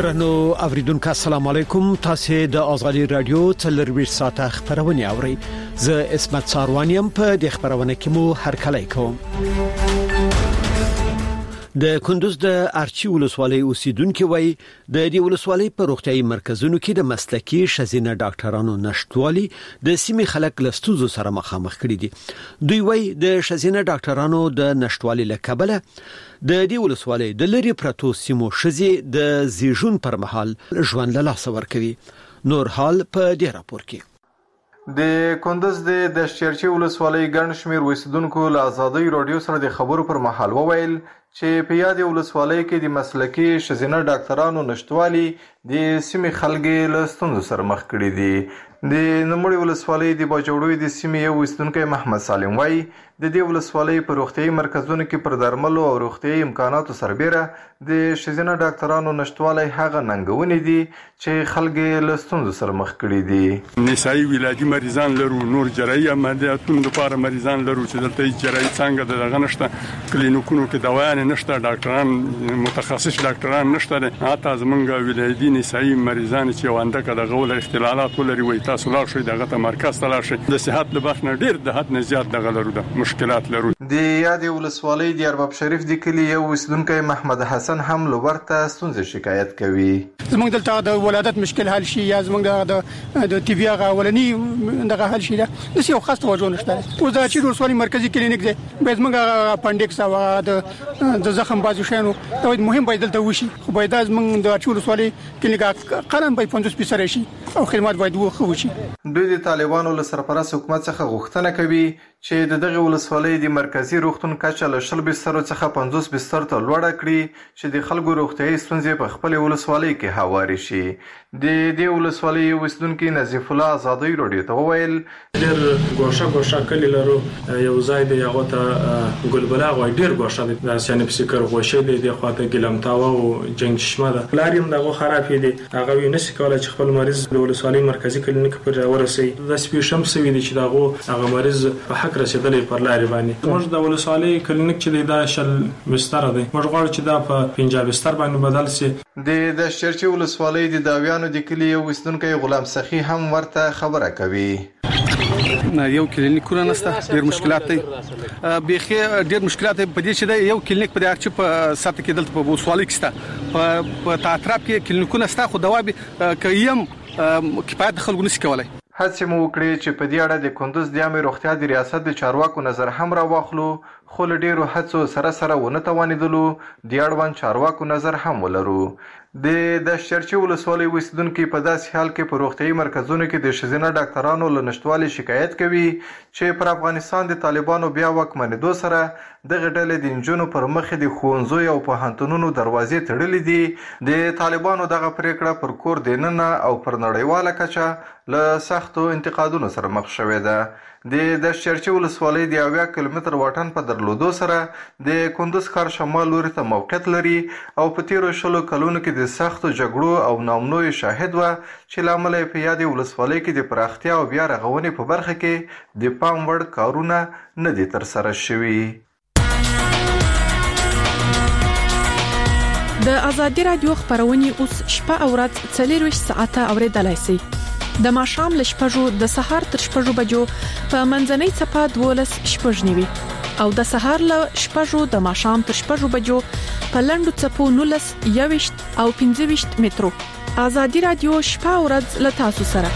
درنو اوریدونکو السلام علیکم. تاسو د ازادي رادیو تلویزیون ساته خبرونه اورئ. زه اسمت ساروانیم په د خبرونه کې مو هرکلی کوم. د کندوز د ارچی ولسوالۍ اوسیدونکو وای د دې ولسوالۍ په روغتيایي مرکزونو کې د مسلکي شزینه ډاکټرانو نشټوالي د سیمې خلک لستوزو سره مخامخ کړي دي. دوی وای د شزینه ډاکټرانو د نشټوالي لکبله د دې ولسوالۍ د لری پرتو سیمو شزي د زیژون پر مهال ژوند له لاس ورکوي. نور حال په دې راپور کې. د کندوز د شچرچی ولسوالۍ ګڼ شمېر اوسیدونکو له ازادي رادیو سره د خبرو پر مهال وویل چې په یاد ولسوالۍ کې د مسلکي شزینه ډاکټرانو نشټوالي د سیمې خلګي له ستونزو سره مخ کړي دي. د نوموړي ولسوالۍ د باجوړوي د سیمې یو اوسیدونکی محمد سالم وای د دې ولسوالۍ په روغتيایي مرکزونو کې پر درملو او روغتيایي امکاناتو سربېره د شزینه ډاکټرانو نشټوالي هغه ننګونې دي چې خلګي له ستونزو سره مخ کړي دي. نسایي ولادي مریضان لرو، نور جراحي عملیاتونو لپاره مریضان لرو چې دلته جراحي څنګه دغه نشته، کلینیکونو کې دوايان نشته، ډاکټران متخصص ډاکټران نشته. حتی زمونږ ولادي نسایي مریضان چې وانده کده غول اختلالات ولري وي تاسو لا شوي دغه مرکز ته لا شي د صحت لباس نه ډیر د حد نه زیات دغه لرو د مشکلات لرو. د یاد ولسوالۍ د ارباب شریف د کلی یو اوسیدونکی محمد حسن هم لورته ستونزې شکایت کوي. زمونږ دلته د ولادت مشکل حل شي یا زمونږ د ټي بي هغه اولنی دغه حل شي د یو خاص توجه نشته. او د چې ولسوالۍ مرکزی کلینیک دی به زمونږ اپنډکس او د زخم بازو شینو دا مهم باید دلته وشي. خو باید زمونږ د ولسوالۍ کلینیک قلم به 50% شي او خدمات باید وشي. دوی د طالبانو له سرپرست حکومت څخه غوښتنه کوي چې دغه ولسوالۍ د مرکزی روغتون کچه له 40 بسترو څخه 50 بستر ته لوړه کړي چې د خلکو روغتيایي ستونزې په خپل ولسوالۍ کې هواري شي. د دې ولسوالۍ اوسیدونکو نظیف الله ازادي رادیو ته وویل ډېر ګوښه کلی لرو، یو ځای دی هغه ته ګلبلاغ وای ډېر ګوښه دي، د سینې فکر غوښه دي د خواته ګلمتاوه او جنگ چشمه ده لاریم دغه خراب دي. هغه ویني چې کولای چې خپل مریض د ولسوالۍ مرکزی کلینیک پر ورسي د سپیشم سوي دي چې هغه مریض په حق رسیدلې پر لارې باندې. موږ د ولسوالۍ کلینیک چې دا شل بستر دی، موږ غواړو چې دا په 50 بستر باندې بدل شي. د شچرچی ولسوالۍ د داویانو د کلی یو اوسیدونکی غلام سخی هم ورته خبره کوي. یو کلینیکونه نشته، ډېر مشکلات دي، بيخي ډېر مشکلات په دې چې یو کلینیک په دې په ساته کې دلته په ولسوالۍ کې سته، په اطراف کې کلینیکونه سته، خو دوابي کيم کفایت خلکو نشي کولای. هڅه مو وکړي چې په دې اړه د کندوز د عامه روغتیا د ریاست د چارواکو نظر هم راوخلو، خو له ډیرو هڅو سره ونه توانیدلو د اړوند چارواکو نظر هم ولرو. د شچرچی ولسوالۍ اوسیدونکو په داسې حال کې په روغتيایي مرکزونو کې د شزینه ډاکټرانو له نشټوالي شکایت کوي چې پر افغانستان د طالبانو بیا واکمنېدو سره دغه ډلې د انجونو پر مخ د ښوونځیو او پوهنتونونو دروازې تړلې دي. د طالبانو دغه پریکړه پر کور دننه او پر نړیواله کچه له سختو انتقادونو سره مخ شوې ده. د شچرچی ولسوالۍ د 80 کیلومتر واټن په درلودو سره د کندوز ښار شمال لوري ته موقعیت لري او په تیرو 20 کلونو کې د سختو جګړو او نامنوي شاهد و چې لامل په یاد ولسوالۍ کې د پراختیا او بیا رغونې په برخه کې د پام وړ کارونه نه دي تر سره شوي. د ازادي رادیو خبرونه اوس شپه او ورځ 24 ساعته اوریدلای شئ. د ماښام ل شپږو د سهار تر شپږو بجو په منځنۍ صفه 12 شپږ نیوي او د سهار ل شپږو د ماښام تر شپږو بجو په لندو صفو 19 21 او 25 مترو. ازادي رادیو شپه او ورځ ل تاسو سره.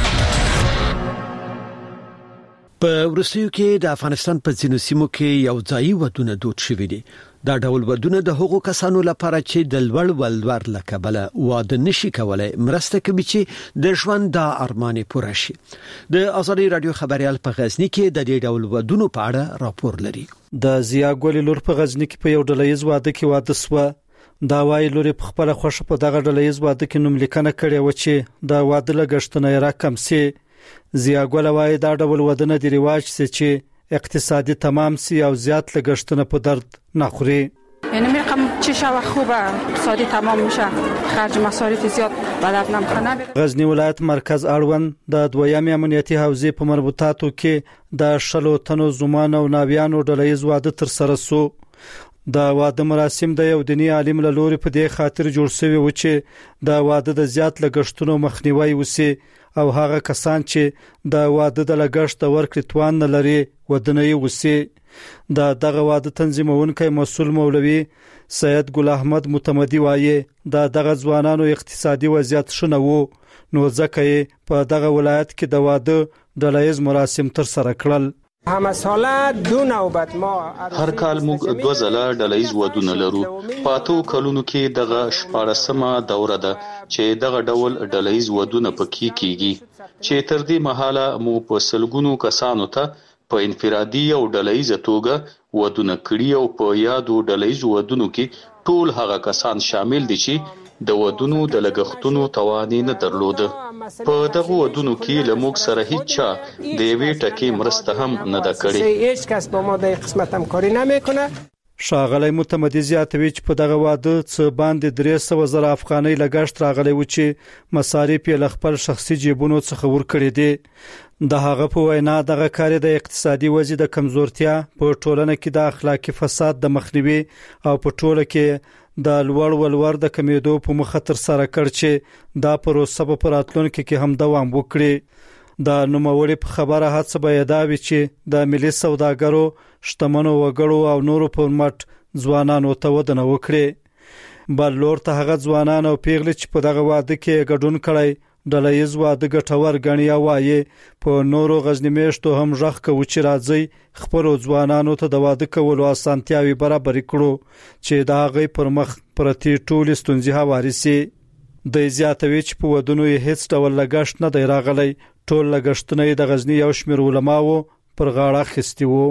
په ورسیو کې د افغانستان په ځینو سیمو کې یو ځای ودونه دود شوې دي. دا ډول ودونه د هغو کسانو لپاره چې د لوړ ولور لکبله واده نشي کولای مرسته کوي چې د ژوند د ارمان پوره شي. د ازادي رادیو خبريال په غزنی کې د دې ډول ودونو په اړه راپور لري. د زیاګول لور په غزنی کې په یو ډلهیز واده کې واده سو. دا وايي لوري په خپل خوښه په دغه ډلهیز واده کې نوم لیکنه کړې و چې دا واده لګښتونه راکم سي. زیاګول وايي دا ډول ودونه د ریواج سي چې اقتصادی تمام سی او زیات لګښتونه په درد نخوري. یعنی میگم چه شو خوبه اقتصادی تمام میشه، خرج مصارف زیاد بلد نمیکنه. غزنی ولایت مرکز اړوند د دویمې امنیتي حوزې په مربوطاتو کې د شلو تنو زمان او ناویانو ډلهیز واده تر سره سو. دا واده مراسم د یو دینی عالم له لوري په دې خاطر جوړ شوی و چې دا واده د زیات لګښتونو مخنیوي وسی او هغه کسان چې دا واده د لګښت ورکړې توان نه لري ودنه یې وسی دغه واده تنظیمونکي مسؤل مولوي سید ګل احمد متمدي وایي دغه ځوانانو اقتصادي وضعیت شنه وو نو ځکه په دغه ولایت کې د واده ډلهییز مراسم تر سره کړل. هر کال موږ 2 ځله ډلهییز ودونه لرو. پاتو کلونو کې دغه 14مه دوره ده چې دغه ډول ډلهییز ودونه پکې کیږي چې تر دې مهاله مو په سلګونو کسانو ته په انفرادي او ډلهییز توګه ودونه کړي او په یادو ډلهییز ودونو کې ټول هغه کسان شامل دي چې د ودونو د لګښتونو توان نه درلوده. په دغه ودونو کې لموږ سره هیڅ چا د یوې ټکي مرسته هم نه ده کړې. هیڅ کس با ما د قسمت همکاری نمیکنه. شاغلی متمدي زیاتوي چې په دغه واده څه باندې 300,000 افغانۍ لګښت راغلی و چې مصارف یې له خپل شخصي جیبونو څخه ورکړي دي. د هغه په وینا دغه کار د اقتصادي وضعیت د کمزورتیا په ټولنه کې د اخلاقی فساد د مخنیوي او په ټوله کې د لوړ ولور د کمیدو په مخه تر سره کړ چې دا پروسه په راتلونکي کې هم دوام وکړي. د نوموړي په خبره هڅه به دا وي چې د ملي سوداګرو شتمنو وګړو او نورو په مټ ځوانانو ته ودونه وکړي. بل لور ته هغه ځوانان او پیغلې چې په دغه واده کې ګډون کړي ډلهییز واده ګټور ګڼي او وایي په نورو غزنی میشتو هم ژغ کوي چې راځي خپل ځوانانو ته د واده کولو اسانتیاوي برابر کړو چې د هغه پر مخ پرتی ټول ستونزې هواري سي. د زیاتوي چې په ودونو هیڅ ډول لګښت نه دی راغلی. ټول لګښتونه د غزنی یو شمېر علماو پر غاړه اخیستي وو.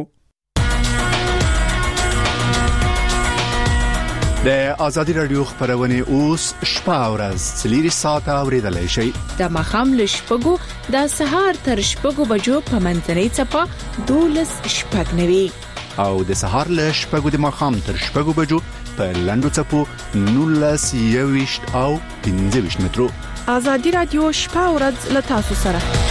د ازادي رادیو خبرونه اوس شپه او ورځ 4 ساعته اوریدلای شئ. د مخام له شپږو د سهار تر شپږو بجو په منځنۍ چپه 12 شپږ نوي او د سهار له شپږو د مخام تر شپږو بجو په لندو چپو 19 او 15 مترو. ازادي رادیو شپه او ورځ له تاسو سره.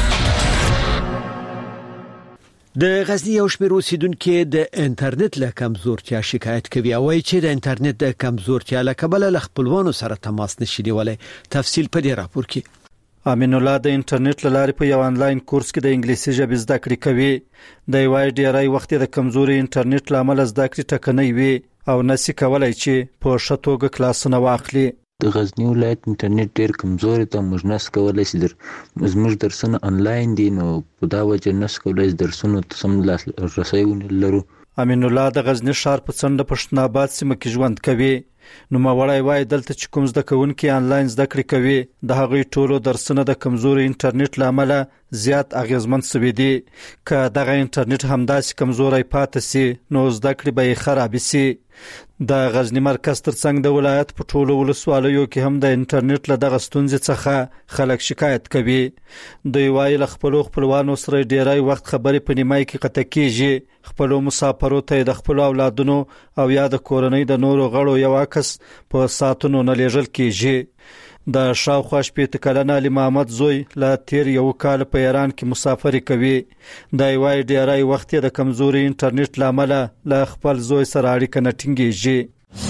د غزنی یو شمېر اوسیدونکو د انټرنیټ له کمزورتیا شکایت کوي او وايي چې د انټرنیټ د کمزورتیا له کبله له خپلوانو سره تماس نشي نیولای. تفصیل په دې راپور کې. امین الله د انټرنیټ لارې په یو آنلاین کورس کې د انګلیسي ژبې زده کړې کوي. د وای ډیری وخت د کمزوري انټرنیټ لامل زده کړې ټکنۍ وي او نسی کولای چې په شتوګه کلاسونه واخلي. د غزنی ولایت انټرنیټ ډیر کمزوري ته موږ نس کولای شي زموږ درسونه آنلاین دي نو په دا وجه نس کولای درسونه سم رسۍ ونلرو. امین الله د غزنی ښار په څنډه پښتون آباد سیمه کې ژوند کوي. نو ماوړای وای دلته چې کوم زده کوونکي آنلاین زده کړې کوي د هغوی ټولو درسونه د کمزوري انټرنیټ لامل زیات اغیزمن شوي دي. که دغه انټرنیټ همداسې کمزوري پاتې سي نو زده کړې به خراب سي. د غزنی مرکز ترڅنګ د ولایت په ټولو ولسوالیو کې هم د انټرنیټ له دغه ستونزې څخه خلک شکایت کوي. دوی وایي له خپلوانو سره ډیری وخت خبرې په نیمای کې قطع کیږي. خپلو مسافرو ته د خپل اولادونو او یا د کورنۍ د نورو غړو یو عکس په ساتونو نه لیږل کیږي. د شاوخوا شپېته کلنه علي محمد زوی له تیر یو کال په ایران کې مسافري کوي. د وای ډیری وخت د کمزوري انټرنیټ لامل له خپل زوی سره اړیکه نه ټینګیږي.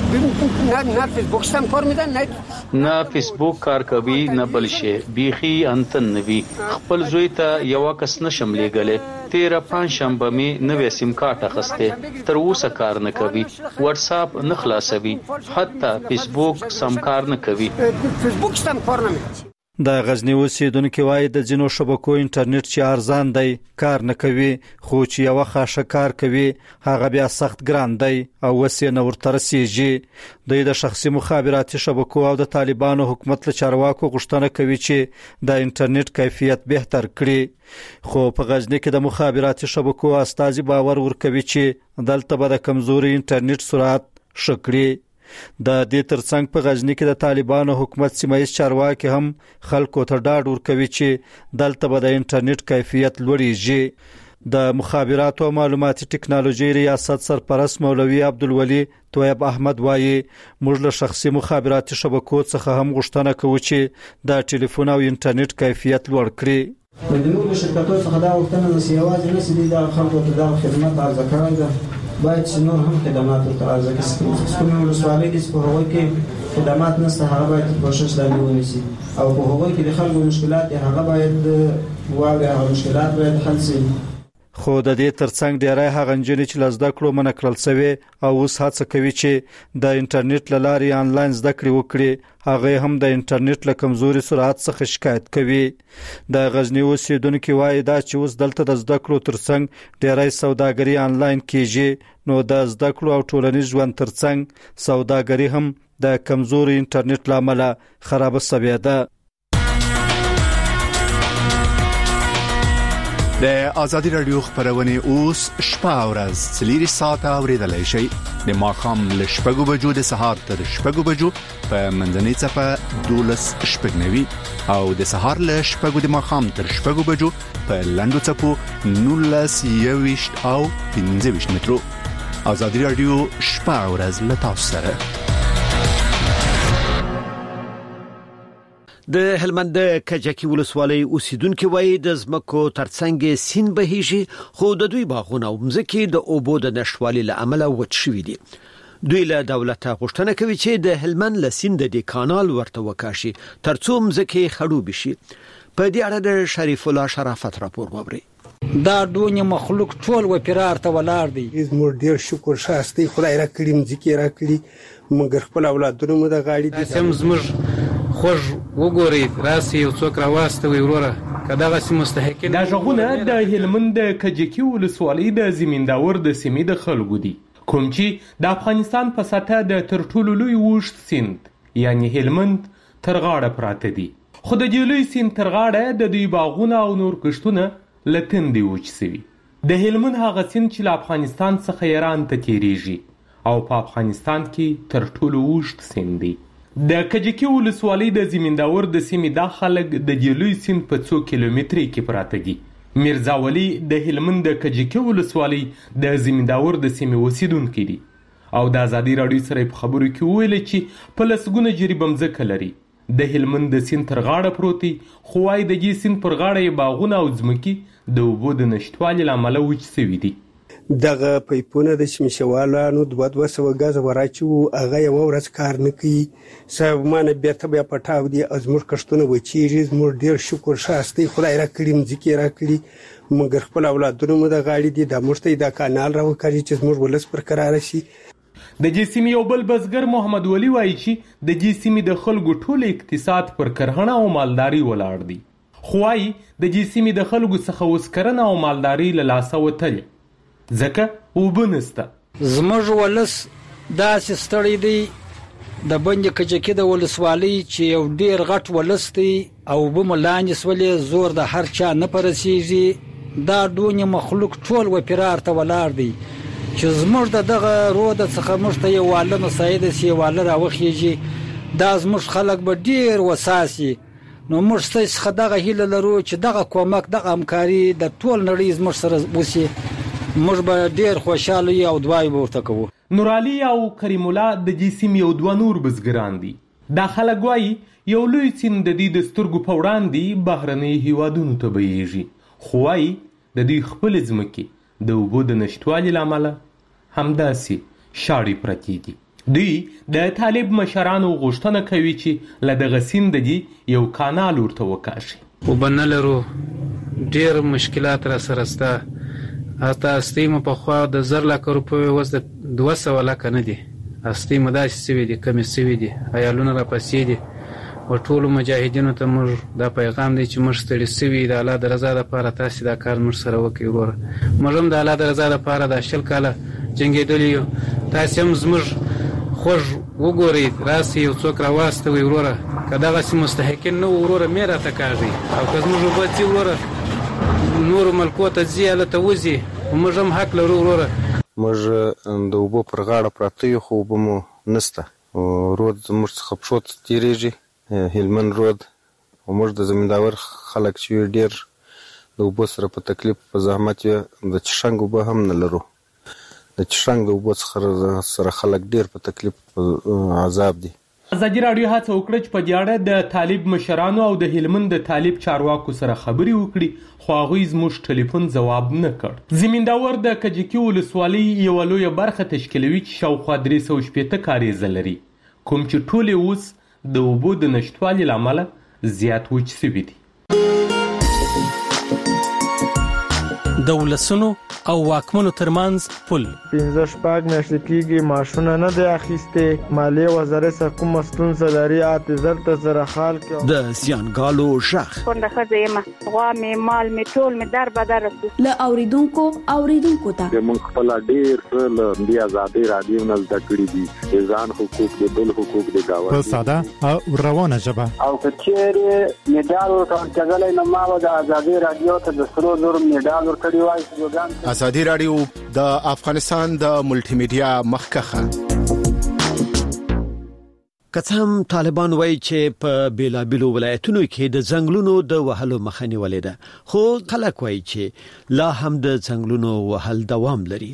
نه فیسبوک سم کار میدن نه فیسبوک کار کوي نه بل شي بيخي انتن نوي. خپل زوی ته یو کس نشم لګلې 13 شنبه می نوې سیم کارت اخسته تر اوسه کار نه کوي. واتس اپ نه خلاصوي حتی فیسبوک سم کار نه کوي. فیسبوک سم کار نه کوي. د غزنی اوسیدونکو وایي د جنو شبکو انټرنیټ چې ارزان دی کار نه کوي خو چې یو خاصه کار کوي هغه بیا سخت ګران دی او وسې نه ورته رسیږي. د شخصي مخابراتي شبکو او د طالبانو حکومت له چارواکو غوښتنه کوي چې د انټرنیټ کیفیت بهتر کړي خو په غزنی کې د مخابراتي شبکو استازي باور ورکوي چې دلته به د کمزوري انټرنیټ سرعت شکړي. د دې ترڅنګ په غزنی کې د طالبانو حکومت سیمایي چارواکي هم خلکو ته ډاډ ورکوي چې دلته به د انټرنیټ کیفیت لوړیږي. د مخابراتو او معلوماتي ټکنالوژي ریاست سرپرست مولوي عبدالولي طیب احمد وایي موږ له شخصي مخابراتي شبکو څخه هم غوښتنه کوو چې د ټلیفون او انټرنیټ کیفیت لوړ کړي. د نورو شرکتونو څخه دا غوښتنه نشي یوازې نشي د خلکو ته د خدمت ارزښت کړی باید چې نور هم خدمات ورته ځکه کومې ولسوالۍ دي چې په هغوی کې خدمات نشته هغه باید کوشش لاندې ونیسي او په هغوی کې د خلکو مشکلات هغه باید واوري هغه مشکلات باید حل شي. خو د دې ترڅنګ ډیری هغه نجونې چې له زده کړو منع کړل شوي او اوس هڅه کوي چې د انټرنیټ له لارې آنلاین زده کړې وکړي هغه هم د انټرنیټ له کمزوري سرعت څخه شکایت کوي. د غزنی اوسیدونکو وایي دا چې اوس دلته د زده کړو ترڅنګ ډیری سوداګري آنلاین کیږي نو د زده کړو او ټولنیز ژوند ترڅنګ سوداګري هم د کمزوري انټرنیټ لامل خراب شوې ده. د ازادي رادیو خبرونه اوس شپه او ورځ 3 ساعته اوریدلای شئ د ماخام له شپږو بجو د سهار تر شپږو بجو په منځنۍ صفه 12 شپږنوي او د سهار له شپږو د ماخام تر شپږو بجو په لندو صفو 19 او 15 مترو. ازادي رادیو شپه او ورځ له تاسو سره. د هلمند کجکی ولسوالۍ اوسیدونکو وایي د زمکو ترڅنګ سین بهيږي خو د دوی باغونه او مځکې د اوبو د نشټوالي له امله وچ شوي دي. دوی له دولت غوښتنه کوي چې د هلمند له سیند د کانال ورته وکاشي ترڅو مځکې خړوب شي. په دې اړه د شریف الله شرافت راپور ووري. دا دونی مخلوق ټول و پیرار ته ولاړ دي. زموږ ډیر شکر شاستي خدای را کړی مځکې را کړی مګر خپل اولادونو مو د غاړي دي. سم زموږ خوږ وګورئ راسي یو څوک راوستوي وروره کداغه سي مستحقین. دا ژغونه د هلمند د کجکی ولسوالۍ د زمینداور د سیمې د خلکو دي کوم چې د افغانستان په سطح د تر ټولو لوی وښت سیند یعنی هلمند تر غاړه پراته دي. خو د دې لوی سیند تر غاړه د دوی باغونه او نور کښتونه لتندې وچ شوي. د هلمند هغه سیند چې له افغانستان څخه ایران ته تیریږي او په افغانستان کې تر ټولو وښت سیند دی. د کجکی ولسوالۍ د زمینداور د سیمې د خلک د دې لوی سیند په 2 کیلومتري کې پراته دي. میرزا ولی د هلمند د کجکی ولسوالۍ د زمینداور د سیمې اوسیدونکی دي او د ازادي رادیو سره په خبرو کې ویل چې په لسګونه جریبه مځکه لري. د هلمند د سیند تر غاړه پروت دي خو وايي د دې سیند پر غاړه یې باغونه او ځمکې د اوبو د نشټوالي له امله وچ شوي دي. دغه پیپونه د شمشوالانو 200 غاز وراچو هغه یو ورځ کار نه کوي سمانه بیرته بیا پټاو دي ازمر کښتونه وچیږي. زموږ ډیر شکر شاستي خدای را کړی مځکې را کړی مګر خپل اولادونو مو د غاړي دي د مشته د کانال را وکړي چې زموږ ولس پر قرار شي. د دې سیمې یو بل بزګر محمد ولی وایي چې د دې سیمې د خلکو ټول اقتصاد پر کرهڼه او مالداري ولاړ دی. خو وايي د دې سیمې د خلکو څخه اوس کرنه او مالداري له لاسه وتلې ځکه اوبه نشته. زموږ ولس داسې ستړی دی د بند کجکی د ولسوالۍ چې یو ډیر غټ ولس دی او اوبه مو لاندې سولې زور د هر چا نه پرسیږي. دا دونی مخلوق ټول و پیرار ته ولاړ دی چې زموږ دغه رود څخه موږ ته یو واله مساعده سی واله راوخیږي. دا زموږ خلک به ډیر وساسي نو موږ څه دغه هیله لرو چې دغه کومک دغه همکاري د ټول نړۍ زموږ سره وسی موږ به ډیر خوشاله او دعای ورته کوو. نور علي او کریم الله د دې سیمې یو دوه نور بزګران دي. دا خلک وایي یو لوی سیند د دې د سترګو په وړاندې بهرنۍ هیوادونو ته بهیږي خو وایي د دوی خپل ځمکې د اوبو د نشټوالي له امله همداسې شاړې پرتې دي. دوی د طالب مشرانو غوښتنه کوي چې له دغه سیند دې یو کانال ورته وکاشي. اوبه نه لرو ډیر مشکلات را سره شته. اته استیمه په خوا د 10 لک روپیو وس د 200 لک نه دي. استیمه داسې سوي دي کمی سوي دي عیالونه را پسې دي او ټول مجاهدینو ته موږ دا پیغام دی چې موږ ستړي سوي د الله د رضا لپاره تاسو دا کار موږ سره وکړئ. وروره موږ هم د الله د رضا لپاره د شل کاله جنګېدلی یو. تاسو هم زموږ خوږ وګورئ راسي یو څوک راوستوي وروره کداغه سي مستحقین نو وروره مې راته کاږي او که زموږ وبڅي وروره نور ملکو ته زیاله ته وزي موږ هم حق لرو وروره. موږ د اوبو پر غاړه پراته یو خو اوبه مو نشته. رود زموږ څخه پښو ته تېرېږي هلمند رود او موږ د زمینداور خلک چې ډېر د اوبو سره په تکلیف په زحمت یې د چشنګ اوبه هم نه لرو. د چشنګ د اوبو سره خلک ډېر په تکلیف عذاب دي. ازادي راډیو هڅه وکړه چې په دې اړه د طالب مشرانو او د هلمند د طالب چارواکو سره خبرې وکړي خو هغوی زموږ ټلیفون ځواب نه کړ. زمینداور د کجکي ولسوالۍ یوه لویه برخه تشکیلوي چې شاوخوا 360 کاریزه لري، کوم چې ټولې اوس د اوبو د نشتوالي له امله زیات وچ سوي دي. د ولسونو او واکمنو ترمنځ پل 15 میاشتې کېږي معاشونه نه دی اخیستې، مالیې وزارت څخه کومه ستونزه لري اعتذار ته سره حال کې د زیانګالو ژغ څنګه ښځه یم غوا مې مال مې ټول مې در بدر له اوریدونکو ته موږ خپل ډیر څه له دې ازادي رادیو نه زده کړی دي، ځان حقوق د بل حقوق د گاوند په ساده او روانه ژبه او کچېره میډال ورکړل نه ما د ازادي رادیو ته د سرو زر میډال ورکړی وای. ازادي رادیو د افغانستان د ملټي میډیا مخکخه. کڅم طالبان وایي چې په بیلابیلو ولایتونو کې د ځنګلونو د وهلو مخه نیولې ده، خو خلک وایي چې لا هم د ځنګلونو وهل دوام لري.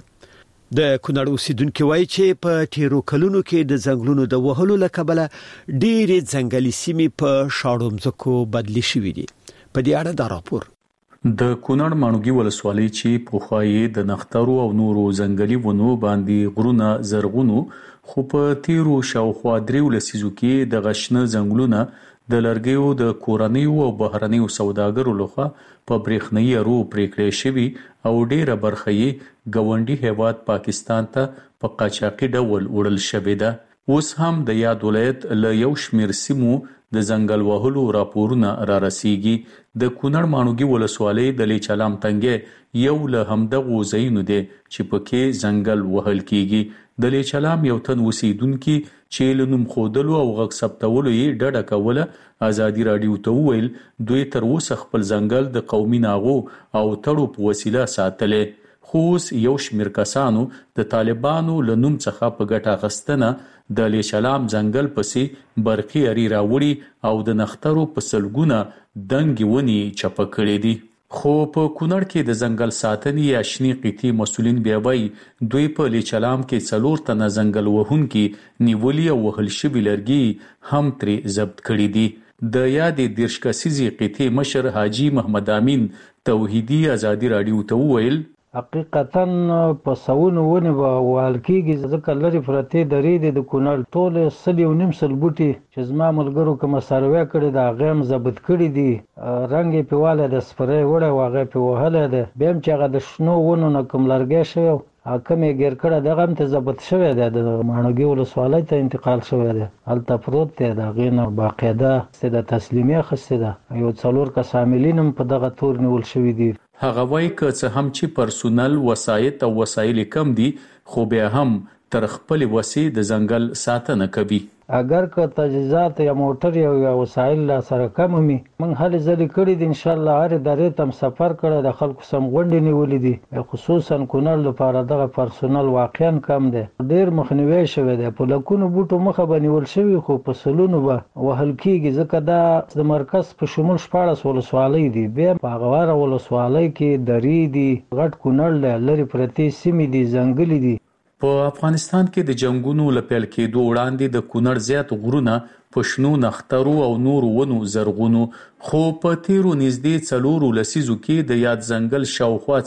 د کونړ اوسیدونکو وایي چې په تیرو کلونو کې د ځنګلونو د وهلو لکبله ډېرې ځنګلي سیمې په شاړو مځکو بدلې شوې دي. په دې اړه دا راپور د کونړ ماڼوګي ولسوالۍ چې پخوایي د نخترو او نورو ځنګلي ونو باندې غرونه زرغونو، خو په تیرو شاوخوا 3 لسیزو کې د غشنه ځنګلونه د لرګیو د کورنیو او بهرنیو سوداګرو لخوا په برېښنايي ارو پرېکړې شوي او ډیره برخه یې ګاونډي هیواد پاکستان ته په قاچاقي ډول وړل شوې ده. اوس هم د یاد ولایت له یو شمېر سیمو د ځنګل وهلو راپورونه را رسیږي. د کونړ ماڼوګي ولسوالۍ د لیچلام تنګې یو له همدغو ځایونو دی چې پکې ځنګل وهل کیږي. د لیچلام یو تن اوسیدونکي چې له نوم ښودلو او غږ ثبتولو یې ډډه کوله ازادي راډیو ته وویل دوی تر اوسه خپل ځنګل د قومي ناغو او تړو په وسیله ساتلی، خو اوس یو شمېر کسانو د طالبانو له نوم څخه په ګټه اخیستنه د لیچلام ځنګل پسې برقي اري راوړي او د نخترو په سلګونه دنګې ونې چپه کړې دي. خو په کونړ کې د ځنګل ساتنې یا شنې قطعې مسؤلین بیا وایي دوی په لیچلام کې 4 تنه ځنګل وهونکي نیولي او وهل شوي لرګي هم ترې ضبط کړي دي. د یادې 10 کسیزې قطعې مشر حاجي محمد امین توحیدي ازادي راډیو ته وویل حقیقتا په سونو ونی به والکیږي ځکه لري پرته درې د کونړ ټول 1.5 بوټي چې زما ملګرو کوم سروې کړی دا غیم ضبط کړی دي، رنگ پیواله د سپری وړه واغه په وهله ده بهم چې هغه د شنو ونو نه کوم لرګي شوی حکم یې ګیر کړه دغه هم ته ضبط شوی دی، د ماڼوګي ولسوالۍ ته انتقال شوی دی، هلته پروت دی، د غینه باقاعده د تسلیمي خسته ده یو 4 کس عاملین هم په دغه تور نیول شوی دي. هغه وایي که څه هم چې پرسونل وسایط او وسایل کم دي خو بیا هم تر خپل وسې د ځنګل ساتنه کوي. اگر که تجهیزات یا موټر یا وسایل لا سره کم وي موږ هلې ځلې کړي دي، ان شاء الله هر درې تم سفر کړی د خلکو سم غونډې نیولې دي، خصوصا کونړ لپاره دغه پرسونل واقعا کم دی، ډیر مخنیوي شوی دی، په لکونو بوټو مخه بنول شوی خو په سلونو به وهل کیږي ځکه دا د مرکز په شمول 14 ولسوالۍ دي، بیا په هغه ولسوالۍ کې درې دي، غټ کونړ لري پرتې سیمې دي، ځنګلي دي. په افغانستان کې د جنگونو لپیل کېدو وړاندې د کونړ زیات غرونه په شنو نخترو او نورو ونو زرغونو، خو په تیرو نږدې 4 لسیزو کې د یاد ځنګل شاوخوا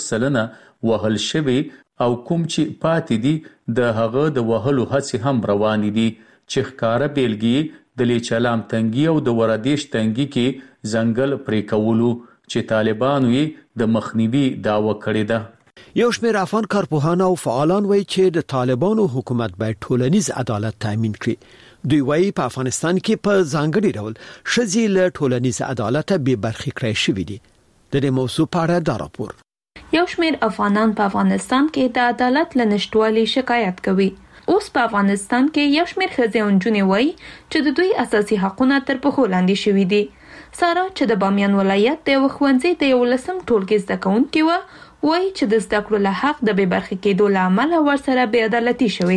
40% وهل شوی او کوم چې پاتې دي د هغه د وهلو هڅې هم روانې دي چې ښکاره بیلګې د لیچلام تنګي او د ورادیش تنګي کې ځنګل پرې کولو چې طالبانو یې د مخنیوي دعوه کړې ده. یو شمېر افغان کارپوهان او فعالان وایي چې د طالبانو حکومت باید ټولنیز عدالت تامین کړي. دوی وایي په افغانستان کې په ځانګړي ډول ښځې له ټولنیز عدالت بې برخې کړای شوې دي. د دې موضوع په اړه دا راپور یو شمېر افغانان په افغانستان کې د عدالت له نشټوالي شکایت کوي. اوس په افغانستان کې یو شمېر ښځې او نجونې وایي چې د دوی اساسي حقونه تر پښو لاندې شوي دي. سارا چې د بامیان ولایت د یو ښوونځي د 11م ټولګي زده کوونکې وه وایي چې د زده کړو له حق د بې برخې کېدو له امله ورسره بې عدالتي شوې ده.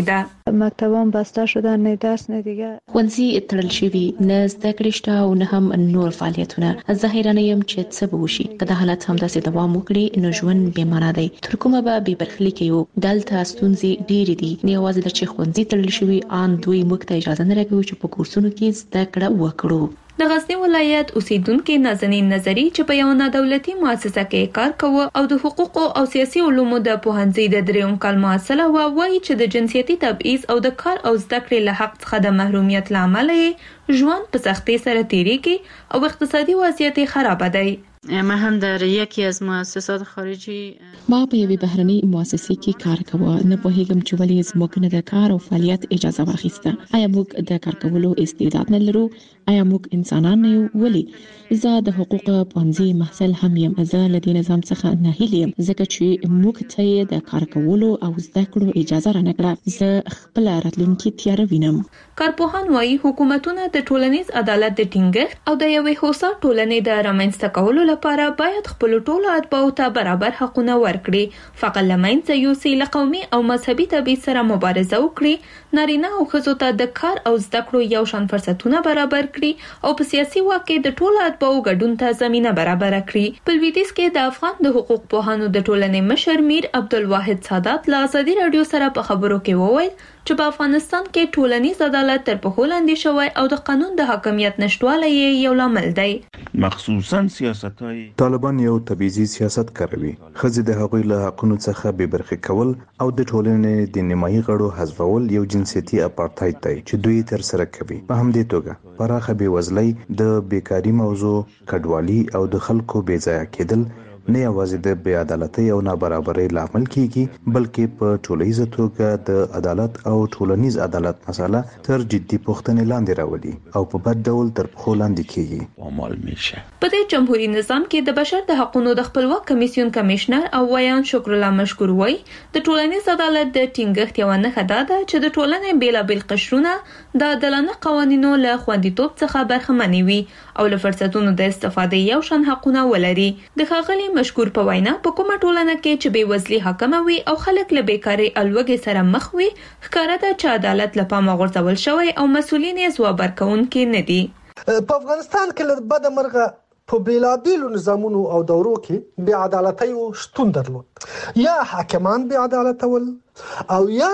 مکتبان بسته شدن، نه درس نه دیگه. ښوونځي تړل شوي، نه زده کړې شته او نه هم نور فعالیتونه. زه حیرانه یم چې څه به وشي که دا حالت همداسې دوام وکړي نو ژوند بې معنا دی. تر کومه به بې برخلیکه یو. دلته ستونزې ډېرې دي، نه یوازې د چې ښوونځي تړل شوي، ان دوی موږ ته اجازه نه راکوي چې په کورسونو کې زده کړه وکړو. د غزنی ولایت اوسیدونکو نازنین نظری چې په یو نادولتي مؤسسه کې کار کوي او د حقوقو او سیاسي علومو د پوهنځي د دریم کال محصله وایي چې د جنسیتي تبعیض او د کار او زده کړې له حق څخه د محرومیت لامل ژوند په سختۍ سره تیریږي او اقتصادي وضعیت خراب دی. ما هم در یکی از مؤسسات خارجی ما په یوې بهرنۍ مؤسسې کې کار کوم. نه پوهیږم چې ولې زموږ نه د کار او فعالیت اجازه واخیسته. آیا موږ د کار کولو استعداد نه لرو؟ آیا موږ انسانان نه یو؟ ولې؟ زه د حقوق پوهنځي محصل هم یم. زه له دې نظام څخه ناهیلی یم ځکه چې موږ ته د کار کولو او زده کړو اجازه رانکړه. زه خپل راتلونکي تیاره وینم. کارپوهان وايي حکومتونه د ټولنیز عدالت د ټینګښت او د یوې هوسا ټولنې د رامنځته کولو لپاره باید خپل ټولو اتباعو ته برابر حقونه ورکړي، فقط لمنځه یوسي، له قومي او مذهبي تبعیض سره مبارزه وکړي، نارینه او ښځو ته د کار او زده کړو یو شان فرصتونه برابر کړي او په سیاسي واک کې د ټولو اتباعو ګډون ته زمينه برابر کړي. په لویدیځ کې د افغان د حقوق پوهانو د ټولنې مشر میر عبدالواحد سادات له ازادي رادیو سره په خبرو کې وویل چې په افغانستان کې ټولنیز عدالت تر پخوا لاندې شوی او د قانون د حاکمیت نشټوالی یو لامل دی. مخصوصا سیاست‌های طالبان یو تبعیضي سیاست کوي. خځې د هغوی له حقونو څخه بې برخې کول او د ټولنې د نیمایي غړو حذفول یو جنسیتي اپارټایډ دی چې دوی تر سره کوي. په همدې توګه پراخه بېوزلۍ، د بیکاري موضوع، کډوالي او د خلکو بې ځایه کېدل نه یوازې د بې عدالتۍ او نابرابرۍ لامل کیږي بلکې په ټولیزه توګه د عدالت او ټولنیز عدالت مسله تر جدي پوښتنې لاندې راولي او په بد ډول تر پښو لاندې کیږي. عمل میشه. په دې جمهوریت نظام کې د بشر د حقوقو د خپلواک کمیسیون کمشنر او ویان شکر الله مشکور وایي د ټولنیز عدالت د ټینګښت یو نښه ده چې د ټولنې بیلابیل قشرونه د عادلانه قوانینو له خوندیتوب څخه برخمن وي او له فرصتونو د استفادې یو شان حقونه ولري. د ښاغلي مشکور په وینا په کومه ټولنه کې چې بېوزلي حاکمه وي او خلک له بیکارۍ او لوږې سره مخ وي، ښکاره ده چې عدالت له پامه غورځول شوی او مسؤلین یې ځواب ورکوونکي نه دي. په افغانستان کې له بده مرغه په بیلابیلو نظامونو او دورو کې بې عدالتۍ شتون درلود. یا حاکمان بې عدالته ول او یا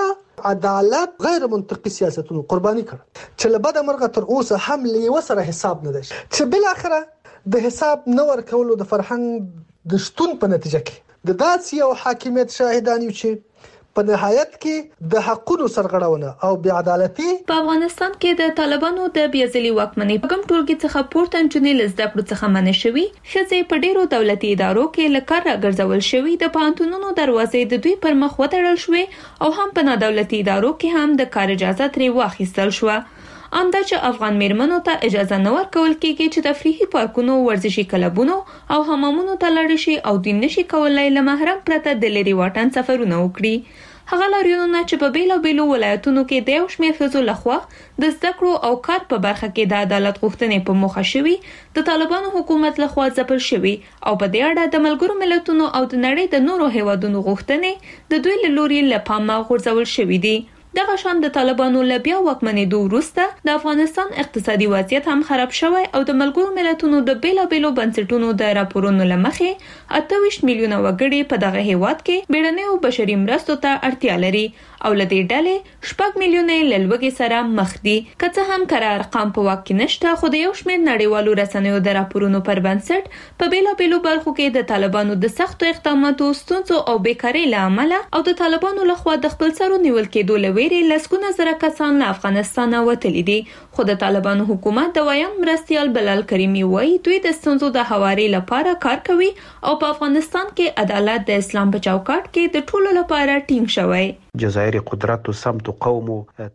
عدالت غیر منطقي سیاستونو قرباني کړ چې له بده مرغه تر اوسه هم لیوه سره حساب نه دی چې بل اخره د حساب نه ورکولو د فرهنګ د شتون په نتیجه کې د داسې یو حاکمیت شاهدان یو چې په نهایت کې د حقونو سرغړونه او بې عدالتي. په افغانستان کې د طالبانو د بیازلي واکمنۍ په کوم ټولګي څخه پورته نجونې له زده کړو څخه منع شوي، ښځې په ډیرو دولتي ادارو کې له کار راګرځول شوي، د پوهنتونونو دروازې د دوی پر مخ وتړل شوې او هم په نادولتي ادارو کې هم د کار اجازه ترې واخیستل شوه. انده چې افغان میرمنو ته اجازه نه ورکول کېږي چې تفریحي پارکونو، ورزشي کلبونو او حمامونو ته لاړ شي او دوی نشي کولای له محرم پرته د لري واټن سفرونه وکړي. هغه لاریونونه چې په بیلابیلو ولایتونو کې د یو شمېر ښځو لخوا د زده کړو او کار په برخه کې د عدالت غوښتنې په موخه شوي د طالبانو حکومت لخوا ځپل شوي او په دې اړه د ملګرو ملتونو او د نړۍ د نورو هیوادونو غوښتنې د دوی له لوري له پامه غورځول شوي دي. دغه شان د طالبانو له بیا واکمنېدو وروسته د افغانستان اقتصادي وضعیت هم خراب شوی او د ملګرو ملتونو د بیلابیلو بنسټونو د راپورونو له مخې 28 میلیونه وګړي په دغه هیواد کې بیړنیو بشري مرستو ته اړتیا لري او له دې ډلې 6 میلیونه له لوږې سره مخ دي. که څه هم کره ارقام په واک کې نشته، خو د یو شمېر نړیوالو رسنیو د راپورونو پر بنسټ په بیلابیلو برخو کې د طالبانو د سختو اقداماتو، ستونزو او بیکارۍ له امله او د طالبانو لخوا د خپل سرو نیول کېدو له ویرې لسګونه زره کسان له افغانستان وتلي دي. خو د طالبانو حکومت د ویان مرستیال بلال کریمی وایي دوی د ستونزو د هواري لپاره کار کوي او په افغانستان کې عدالت د اسلام په چوکاټ کې د ټولو لپاره ټینګ شوی. جزایر قدرت و سمت و قوم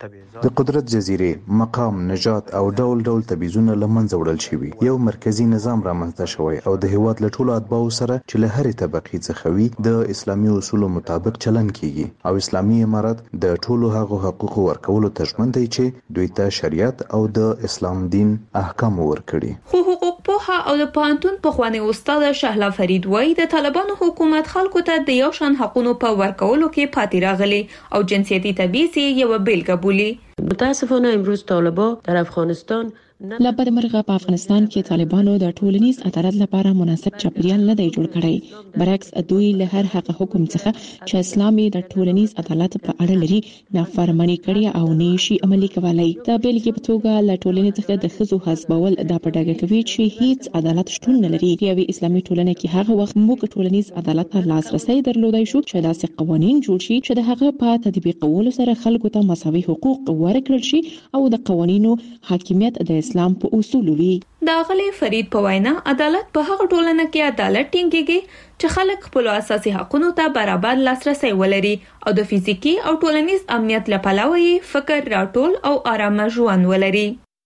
د قدرت جزیره، مقام، نجات او ډول ډول تبعیضونه له منځه وړل شوي. یو مرکزی نظام رامنځته شوی او د هیواد له ټولو اتباعو سره چې له هرې طبقې څخه وي د اسلامي اصولو مطابق چلن کیږي او اسلامي امارت د ټولو هغو حقوقو ورکولو ته ژمن دی چې دوی ته شریعت او د اسلام دین احکام ورکړي. خو حقوق پوها او د پوهنتون پخوانی استاد شهلا فرید وای د طالبانو حکومت خلکو ته د یو شان حقوقو په ورکولو کې پاتې راغلي او جنسیتي تبعیض یو بیلګه بولي. متاسفانه امروز طالبان در افغانستان لبد مرغه په افغانستان کې طالبانو د ټولنیز عدالت لپاره مناسب چاپیریال نه دی جوړ کړی. برعکس دوی له هر هغه حکم څخه چې اسلامي د ټولنیز عدالت په اړه لري نافرمانی کړی او نشي عملي کولای. د بیلګې په توګه له ټولنې څخه د خزو حسابول د پټاګه کوي چې هیڅ عدالت شتون نه لري. یوې اسلامي ټولنه کې هغه وخت موږ ټولنیز عدالت ته لاسرسي درلودای شو چې داسې قوانين جوړ شي چې د هغه په تطبیقولو سره خلکو ته مساوي حقوق ورکړل شي او د قوانینو حاکمیت د اسلام په اصول وي. دا غلي فرید په وینا عدالت په هغه ټولنه کې عدالت ټینګيږي چې خلک خپل اساسي حقوقو ته برابر لاسرسي ولري او د فزیکی او ټولنیز امنیت لپاره یې فکر راټول او آرامه ژوند ولري.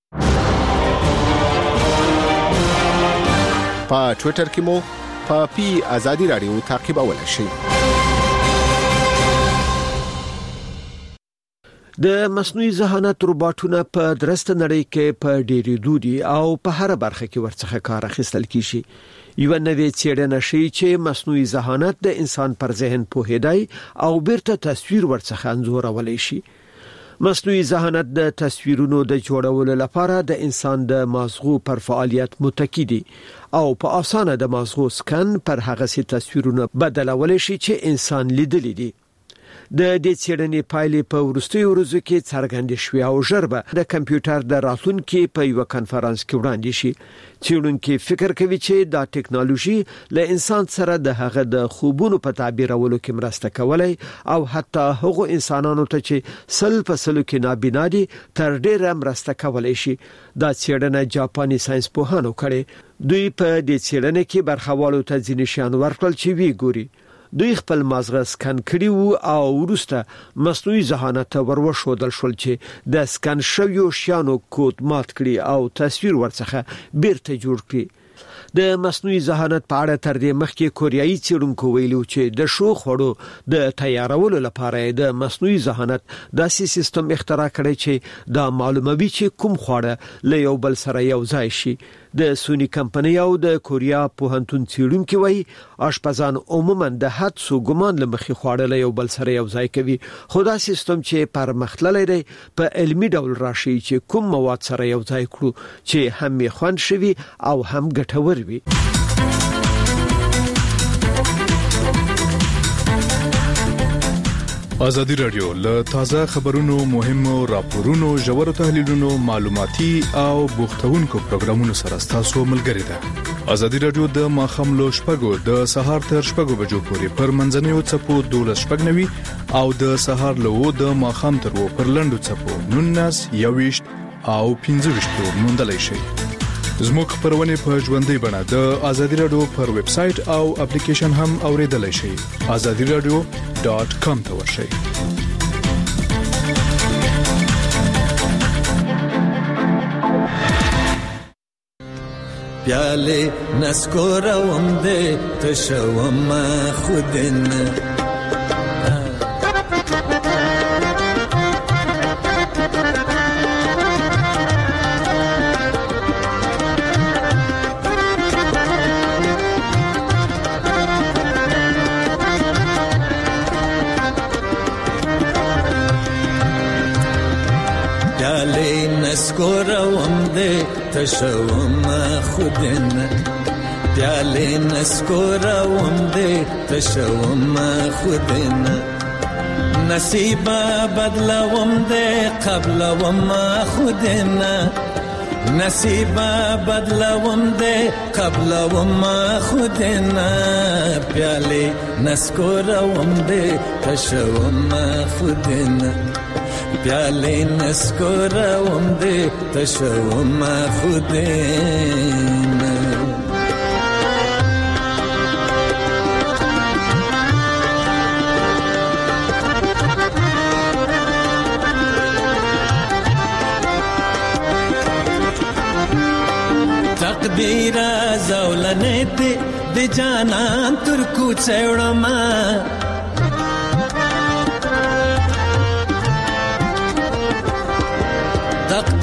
په ټوئیټر کې مو په ازادي رادیو تعقیبولای شئ. د مصنوعي ذهانت روباټونه په درسته نړۍ کې په ډېری دودي او په هر برخه کې ورڅخه کار اخیستل کیږي. یو نوې څېړنه شي چې مصنوعي ذهانت د انسان پر ذهن پوهیدای او بیرته تصویر ورڅخه انځورولای شي. مصنوعي ذهانت د تصویرونو د جوړولو لپاره د انسان د مازغو پر فعالیت متکی دي او په اسانه د مازغو سکن پر هغه سي تصویرونه بدلول شي چې انسان لیدلی دي. د دې څېړنې پایلې په ورستیو ورځو کې څرګندې شوې او ژربه د کمپیوټر د راتلونکو په یو کانفرنس کې وړاندې شي. څېړونکو فکر کوي چې دا ټکنالوژي له انسان سره د هغه د خوبونو په تعبیرولو کې مرسته کولای او حتی هغه انسانانو ته چې سل کې نابینا دي تر ډیره مرسته کولای شي. دا څېړنه جاپاني ساينس پوهانو کړې. دوی په دې څېړنه کې برخوالو ته ځینې شیان ورکړل چې وی ګوري. دوی خپل مازغه سکن کړي وو او ورسته مصنوعي ذهانت ورشودل شول چې د سکن شویو شیانو کود مات کړي او تصویر ورڅخه بیرته جوړ کړي. د مصنوعي ذهانت په اړه تر دې مخکې کوریایي څېړونکو ویلو چې د شو خړو د تیارولو لپاره د مصنوعي ذهانت داسې سیستم اختراع کړی چې دا معلوموي چې کوم خړه له یو بل سره یو ځای شي. د سونی کمپنۍ او د کوریا پوهنتون څېړونکو وایي اشپزان عموما د حد سو ګمان لمخې خړه له یو بل سره یو ځای کوي. خو دا سیستم چې پرمختللی دی په علمي ډول راشي چې کوم مواد سره یو ځای کړو چې هم خوند شوي او هم ګټور وي. ازادي رادیو له تازه خبرونو مهمو راپورونو ژورو تحلیلونو معلوماتي او بوختونکو پروګرامونو سره تاسو ملګری ده. ازادي رادیو د ماخاملو شپږو د سهار تر شپږو بجو پورې پر منځنوي چپو 12:90 او د سهار له د ماخام تر و پر لندو چپو 19:20 او 15:20 موندلای شئ. زموږ خبرونه په ژوندۍ بڼه د ازادي رادیو پر ویب سټ او اپلیکیشن هم اوریدلای شئ. azadiradio.com ته ورشئ. پیاله نسکورم ده تشوم خودن نسکورم ده تشوم خودن پیاله نسکورم ده تشوم خودن نصیبا بدلوم ده قبلوم خودن نصیبا بدلوم ده قبلوم خودن پیاله نسکورم ده تشوم خودن پیاله نسکورم ده تشوم خودن تقدیر زولنه ده جانان ترکو چوڑما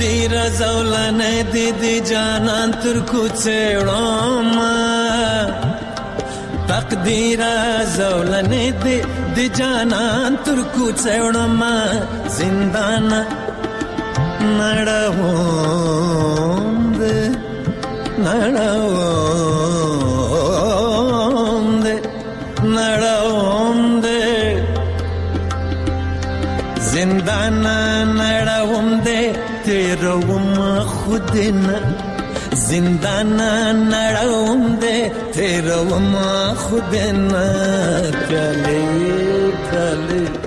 تقدیر زولنه دی جانان تر کوڅېړم تقدیر زولنه دی جانان تر کوڅېړم زندان نړوم دے زندان نړوم دے تیروم خودنا زندان نړوم دے تیروم خودنا پیاله